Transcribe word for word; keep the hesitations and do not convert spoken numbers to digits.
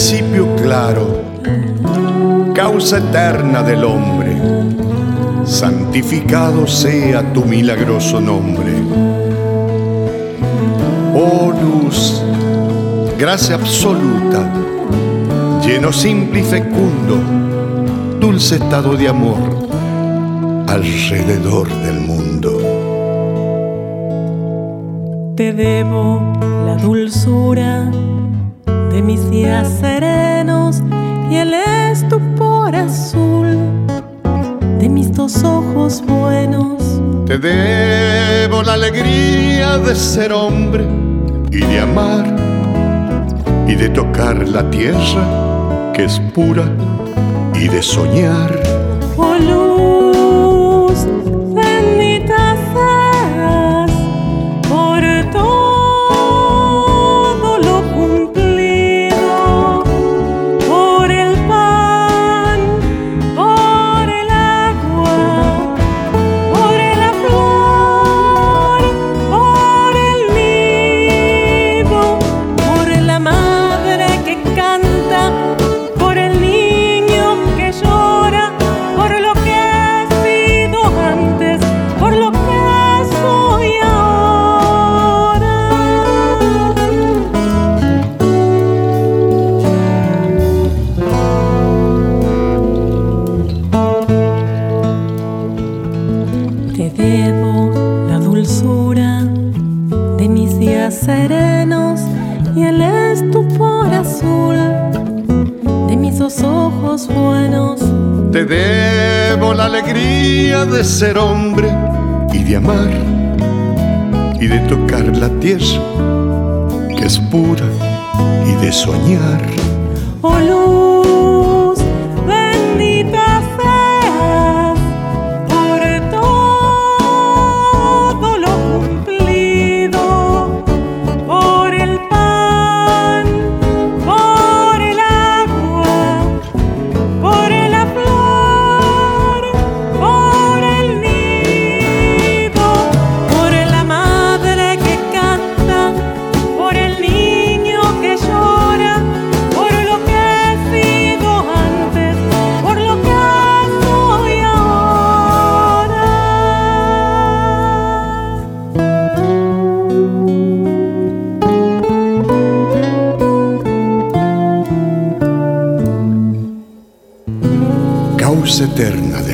principio claro, causa eterna del hombre, santificado sea tu milagroso nombre. Oh luz, gracia absoluta, lleno simple y fecundo, dulce estado de amor alrededor del mundo. Te debo la dulzura de mis días serenos y el estupor azul de mis dos ojos buenos. Te debo la alegría de ser hombre y de amar y de tocar la tierra que es pura y de soñar. Oh luz, bendita seas por todo lo cumplido, por el pan, por el agua, por la flor, por el nido, por la madre que canta, por el niño que llora, por lo que he sido antes, por lo que soy ahora. Te debo la dulzura de mis días serenos y el estupor azul de mis dos ojos buenos. Te debo la alegría de ser hombre y de amar y de tocar la tierra que es pura y de soñar. Oh luz, bendita seas por todo lo cumplido, por el pan, por el agua, por la flor, por el nido, por la madre que canta, por el niño que llora, por lo que he sido antes, por lo que soy ahora. Causa eterna